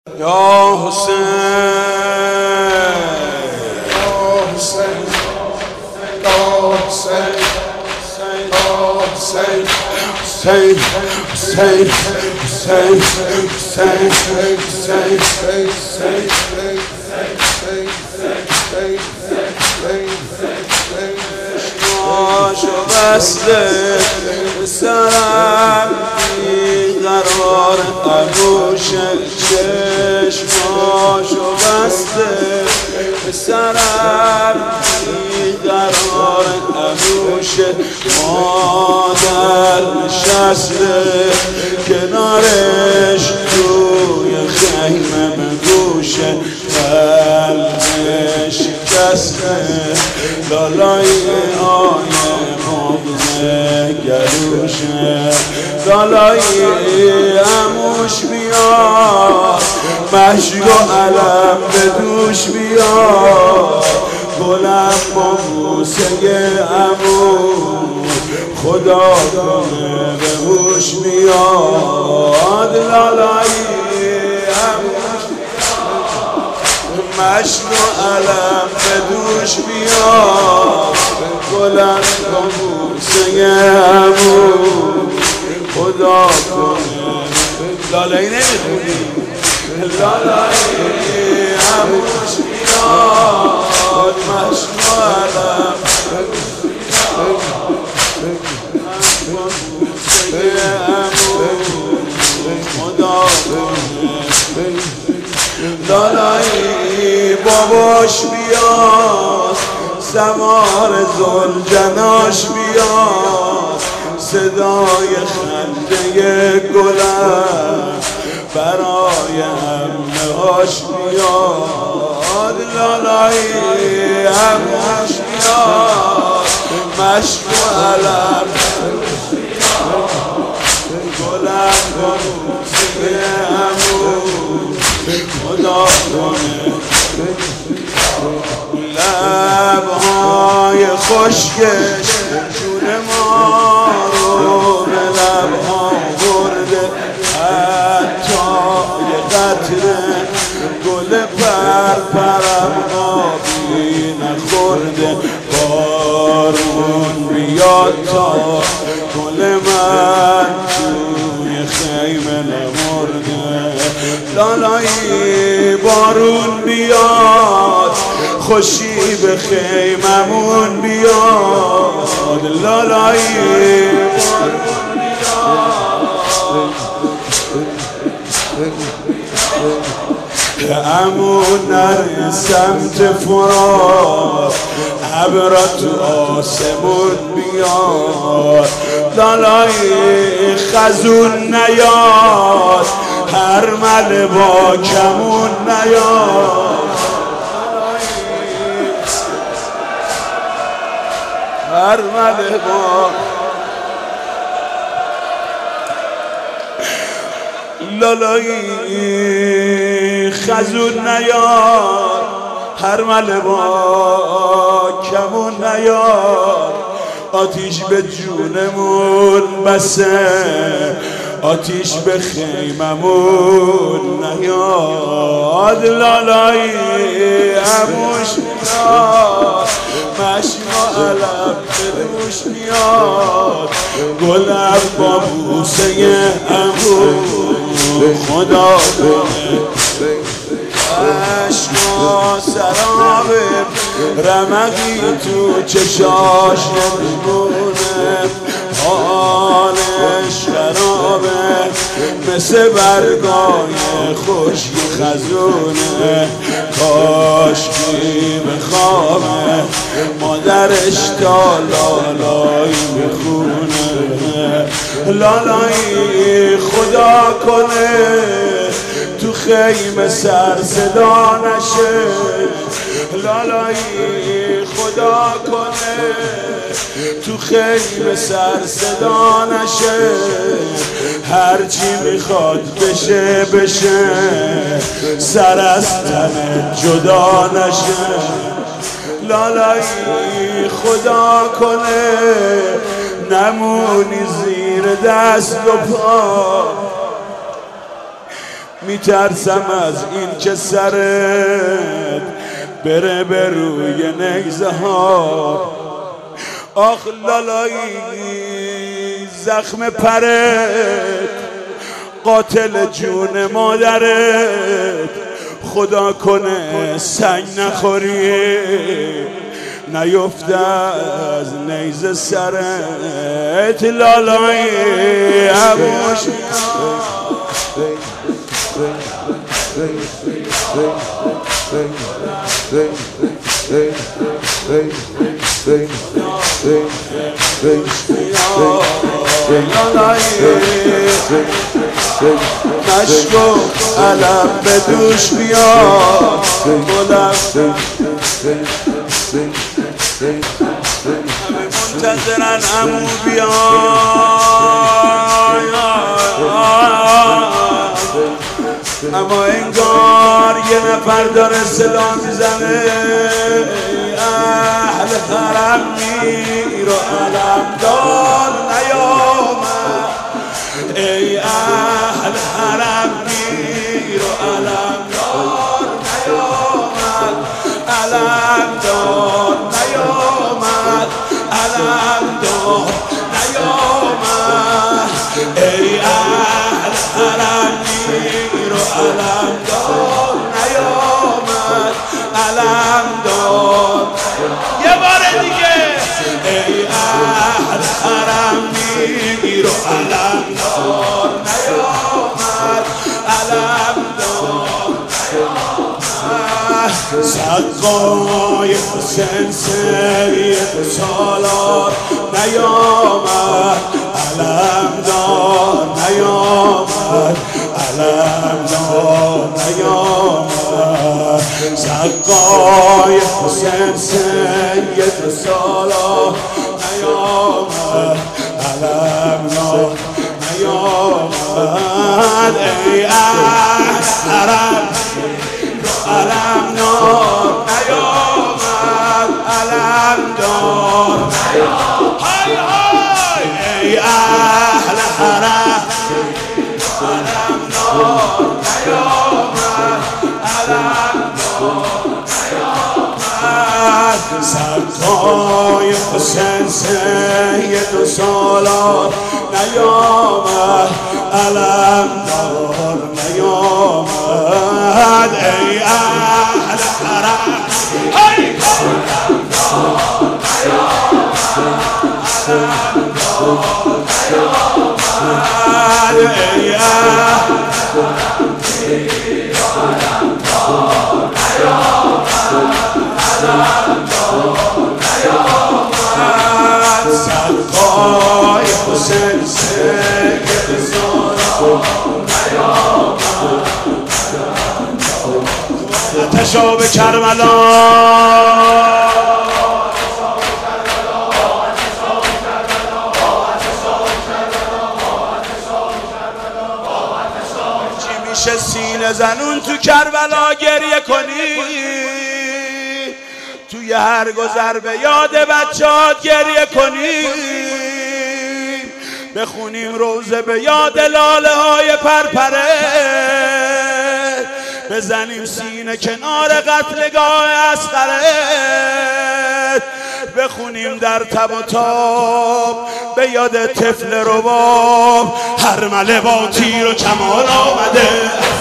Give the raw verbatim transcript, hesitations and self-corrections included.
یا حسین یا حسین یا حسین یا حسین حسین حسین حسین حسین چشماشو بسته سرم بیقرار قبوشه چشماشو بسته سرم بیقرار قبوشه مادر نشسته کنارش توی خیمه گوشه قلبش شکسته لالای آیه مغزه گلوشه لالای عموش بیاد مشک و علم به دوش بیاد گلم با بوسه عمو خدا کنه به هوش بیاد لالای عموش مشک و علم به دوش بیاد گلم با بوسه عمو خدا کنه لالایی نمیخونی لالایی عموش بیاد مشک و علم خدا کنه لالایی باباش بیاد سوار زلجناش بیاد صدای خنده گلم برای همهاش بیاد لالایی همهاش بیاد مشک و علم گلم بوسه عمو خدا کنه لبهای خشکش جون ما رو به لبها برده حتی یه قطره گل پرپرم آبی نخورده بارون بیاد تا گل من توی خیمه نمرده لالایی بارون بیاد خوشی به خیممون بیاد لالایی بارون بیاد عمو نر سمت فرات ابرا تو آسمون بیاد لالایی خزون نیاد هر مل با کمون نیاد هر مل با لالایی خزون نیاد هر مل با کمون نیاد آتیش به جونمون بسه آتیش به خیممون نیاد لالایی عموش میاد مشک و علم به دوش میاد گلم با بوسه عمو خدا کنه عشق و سراب رمقی تو چشاش نمیمونه حالش خرابه مثل برگای خشک خزونه کاشکی بخوابه مادرش تا لالایی میخونه لالایی خدا کنه تو خیمه سر صدا نشه لالایی خدا کنه تو خیمه سر صدا نشه هرچی میخواد بشه بشه سر از تن جدا نشه لالایی خدا کنه نمونی زیر دست و پا میترسم از این که سرت بره به روی نیزه ها. آخ لالایی زخم پرت قاتل جون مادرت، خدا کنه سنگ نخوری نیفته از نیزه سرت. لالایی عبوش مشکو علم به دوش بیاد گلم منتظرن عمو بیاد، اما انگار یه نفر داره صدا میزنه اهل حرم میر و علم دار نیامد، ای اهل حرم میر و علم دار نیامد، علم دار نیامد، علم دار نیامد، ای اهل حرم میر و علم دار نیامد، علم دار. یه بار دیگه ای اهل حرم میر و علم دار نیامد، علم دار نیامد. سقای حسین سید سالار نیامد، علم دار نیامد، علم دار نیامد. سقای حسین سید سالار نیامد، علم دار نیامد، ای اهل حرم علم دار نیامد، علم دار نیامد، های های ای اهل حرم علم دار نیامد، علم دار نیامد. سقای حسین سید سالار نیامد، علم دار نیامد، ای اهل حرم های علم دار نیامد، علم دار نیامد، ای اهل سقای حسین سید سالار نیامد، آتشا به کربلا میشه سینه زنون تو کربلا گریه کنی، توی هر گذر به یاد بچه‌هات گریه کنی، بخونیم روزه به یاد لاله های پرپره، بزنیم سینه کنار قتلگاه اصغرت، بخونیم در تب و تاب به یاد طفل رباب، هرمله با تیر و کمان آمده.